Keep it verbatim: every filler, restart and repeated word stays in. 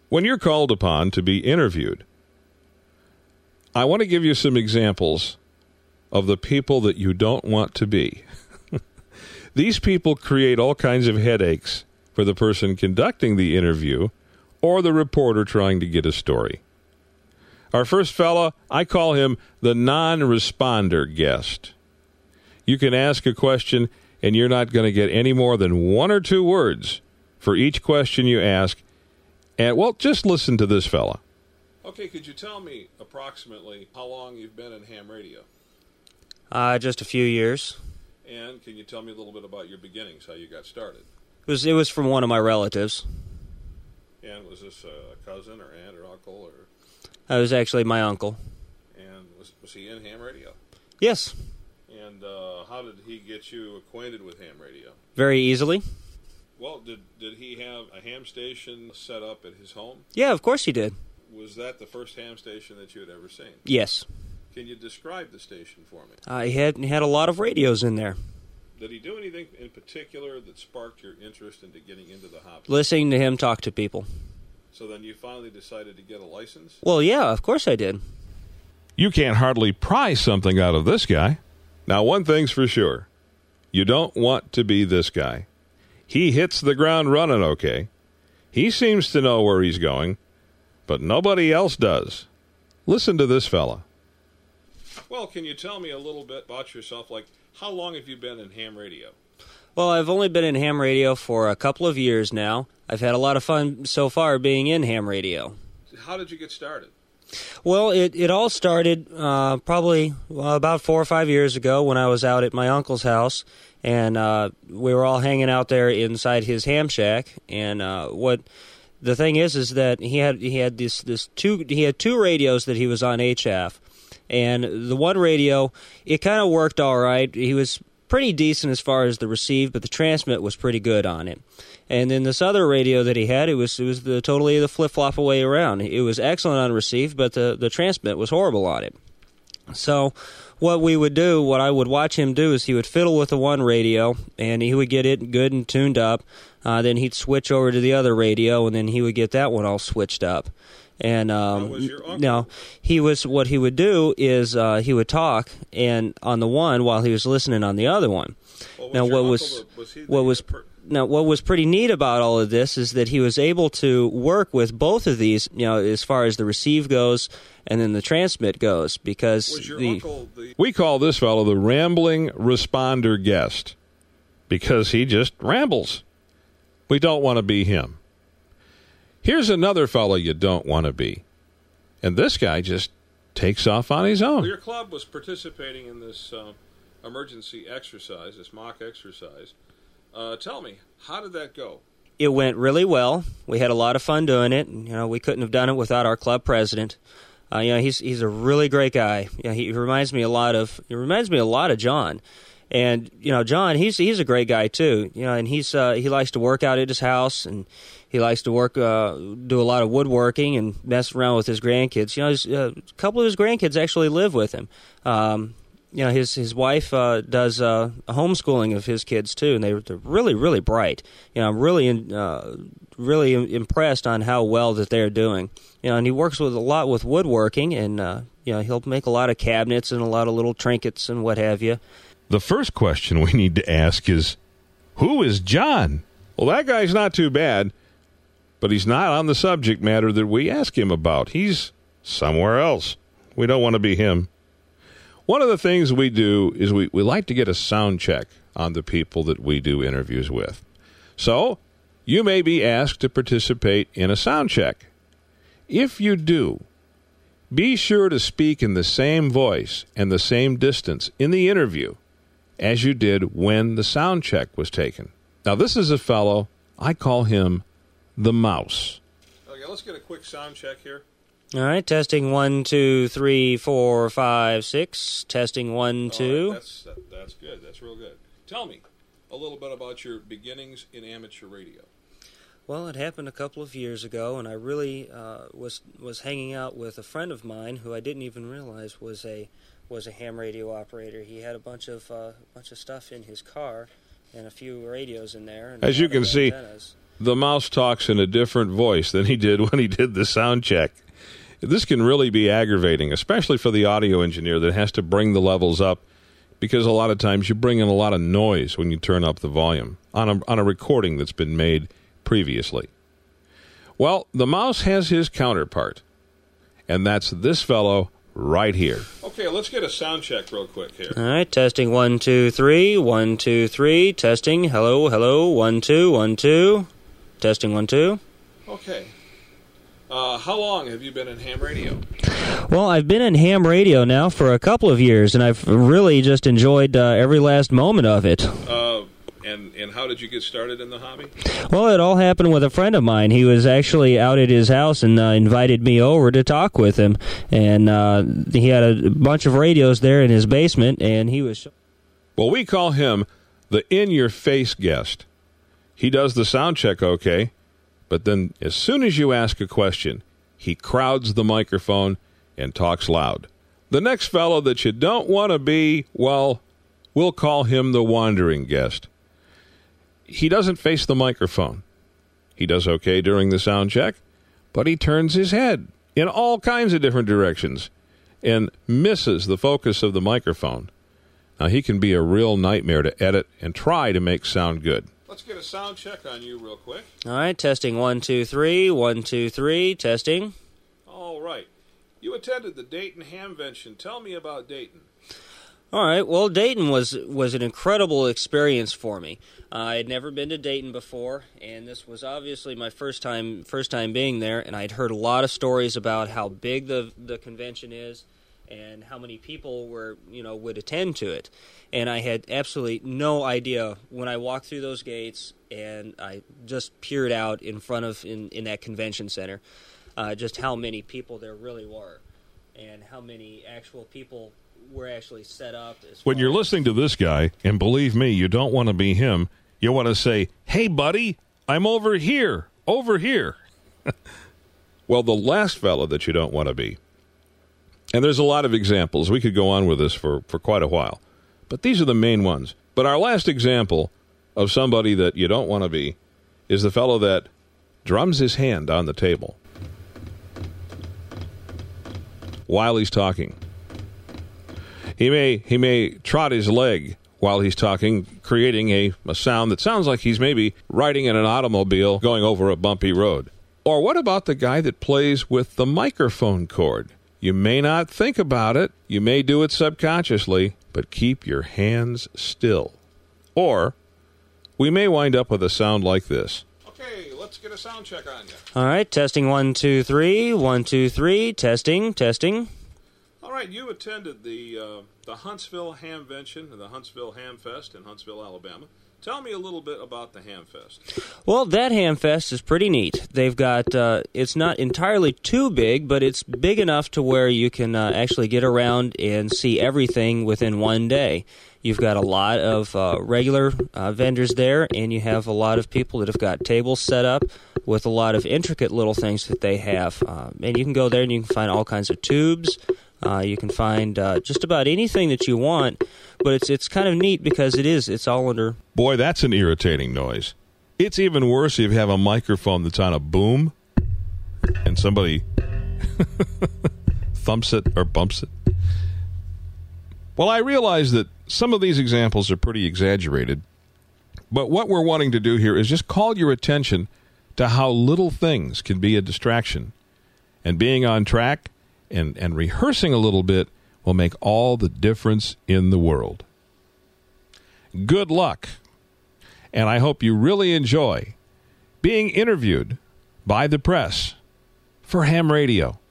When you're called upon to be interviewed, I want to give you some examples of the people that you don't want to be. These people create all kinds of headaches for the person conducting the interview or the reporter trying to get a story. Our first fella, I call him the non-responder guest. You can ask a question, and you're not going to get any more than one or two words for each question you ask. And, well, just listen to this fella. Okay, could you tell me approximately how long you've been in ham radio? Uh, just a few years. And can you tell me a little bit about your beginnings, how you got started? It was, it was from one of my relatives. And was this a cousin or aunt or uncle? Or? It was actually my uncle. And was, was he in ham radio? Yes. And uh, how did he get you acquainted with ham radio? Very easily. Well, did did he have a ham station set up at his home? Yeah, of course he did. Was that the first ham station that you had ever seen? Yes. Can you describe the station for me? Uh, he had he had a lot of radios in there. Did he do anything in particular that sparked your interest into getting into the hobby? Listening to him talk to people. So then you finally decided to get a license? Well, yeah, of course I did. You can't hardly pry something out of this guy. Now, one thing's for sure. You don't want to be this guy. He hits the ground running okay. He seems to know where he's going, but nobody else does. Listen to this fella. Well, can you tell me a little bit about yourself? Like, how long have you been in ham radio? Well, I've only been in ham radio for a couple of years now. I've had a lot of fun so far being in ham radio. How did you get started? Well, it, it all started uh, probably well, about four or five years ago when I was out at my uncle's house, and uh, we were all hanging out there inside his ham shack. And uh, what the thing is is that he had he had this this two he had two radios that he was on H F, and the one radio it kind of worked all right. He was pretty decent as far as the receive, but the transmit was pretty good on it. And then this other radio that he had, it was it was the totally the flip-flop way around. It was excellent on receive, but the, the transmit was horrible on it. So what we would do, what I would watch him do, is he would fiddle with the one radio, and he would get it good and tuned up. Uh, then he'd switch over to the other radio, and then he would get that one all switched up. And um, was your uncle? no, he was. What he would do is uh, he would talk and on the one while he was listening on the other one. Well, was now, what was, the, was he what the, was per- now what was pretty neat about all of this is that he was able to work with both of these, you know, as far as the receive goes and then the transmit goes, because was your the, uncle the... We call this fellow the rambling responder guest because he just rambles. We don't want to be him. Here's another fellow you don't want to be. And this guy just takes off on his own. Well, your club was participating in this uh, emergency exercise, this mock exercise. Uh, tell me, how did that go? It went really well. We had a lot of fun doing it. You know, we couldn't have done it without our club president. Uh, you know, he's he's a really great guy. You know, he reminds me a lot of he reminds me a lot of John. And you know, John, he's he's a great guy too. You know, and he's uh, he likes to work out at his house, and he likes to work, uh, do a lot of woodworking and mess around with his grandkids. You know, his, uh, a couple of his grandkids actually live with him. Um, you know, his his wife uh, does uh, a homeschooling of his kids too, and they, they're really really bright. You know, I'm really in, uh, really impressed on how well that they're doing. You know, and he works with a lot with woodworking, and uh, you know, he'll make a lot of cabinets and a lot of little trinkets and what have you. The first question we need to ask is, who is John? Well, that guy's not too bad, but he's not on the subject matter that we ask him about. He's somewhere else. We don't want to be him. One of the things we do is we, we like to get a sound check on the people that we do interviews with. So you may be asked to participate in a sound check. If you do, be sure to speak in the same voice and the same distance in the interview as you did when the sound check was taken. Now, this is a fellow, I call him the mouse. Okay, let's get a quick sound check here. All right, testing one, two, three, four, five, six. Testing one, two. Right, that's, that, that's good. That's real good. Tell me a little bit about your beginnings in amateur radio. Well, it happened a couple of years ago, and I really uh, was was hanging out with a friend of mine who I didn't even realize was a was a ham radio operator. He had a bunch of uh, bunch of stuff in his car and a few radios in there. And As you can see, antennas. the mouse talks in a different voice than he did when he did the sound check. This can really be aggravating, especially for the audio engineer that has to bring the levels up, because a lot of times you bring in a lot of noise when you turn up the volume on a, on a recording that's been made previously. Well, the mouse has his counterpart, and that's this fellow right here. Okay, let's get a sound check real quick here. All right, testing one, two, three, one, two, three, testing. Hello, hello, one, two, one, two, testing one, two. Okay. Uh, how long have you been in ham radio? Well, I've been in ham radio now for a couple of years, and I've really just enjoyed uh, every last moment of it. Uh, and, and how did you get started in the hobby? Well, it all happened with a friend of mine. He was actually out at his house and uh, invited me over to talk with him. And uh, he had a bunch of radios there in his basement, and he was... Well, we call him the in-your-face guest. He does the sound check okay, but then as soon as you ask a question, he crowds the microphone and talks loud. The next fellow that you don't want to be, well, we'll call him the wandering guest. He doesn't face the microphone. He does okay during the sound check, but he turns his head in all kinds of different directions and misses the focus of the microphone. Now, he can be a real nightmare to edit and try to make sound good. Let's get a sound check on you real quick. All right, testing one, two, three, one, two, three, testing. All right. You attended the Dayton Hamvention. Tell me about Dayton. All right, well, Dayton was was an incredible experience for me. Uh, I had never been to Dayton before, and this was obviously my first time first time being there, and I'd heard a lot of stories about how big the the convention is and how many people were, you know, would attend to it. And I had absolutely no idea when I walked through those gates and I just peered out in front of in, in that convention center, uh, just how many people there really were and how many actual people were actually set up. As when you're listening to this guy, and believe me, you don't want to be him, you want to say, hey, buddy, I'm over here, over here. Well, the last fellow that you don't want to be, and there's a lot of examples. We could go on with this for, for quite a while, but these are the main ones. But our last example of somebody that you don't want to be is the fellow that drums his hand on the table while he's talking. He may he may trot his leg while he's talking, creating a, a sound that sounds like he's maybe riding in an automobile going over a bumpy road. Or what about the guy that plays with the microphone cord? You may not think about it, you may do it subconsciously, but keep your hands still. Or we may wind up with a sound like this. Okay, let's get a sound check on you. All right, testing one, two, three, one, two, three, testing, testing. All right, you attended the uh, the Huntsville Hamvention and the Huntsville Hamfest in Huntsville, Alabama. Tell me a little bit about the Hamfest. Well, that Hamfest is pretty neat. They've got, uh, it's not entirely too big, but it's big enough to where you can uh, actually get around and see everything within one day. You've got a lot of uh, regular uh, vendors there, and you have a lot of people that have got tables set up with a lot of intricate little things that they have. Uh, and you can go there and you can find all kinds of tubes. Uh, you can find uh, just about anything that you want, but it's it's kind of neat because it is, it's all under... Boy, that's an irritating noise. It's even worse if you have a microphone that's on a boom and somebody thumps it or bumps it. Well, I realize that some of these examples are pretty exaggerated, but what we're wanting to do here is just call your attention to how little things can be a distraction. And being on track and, and rehearsing a little bit will make all the difference in the world. Good luck, and I hope you really enjoy being interviewed by the press for ham radio.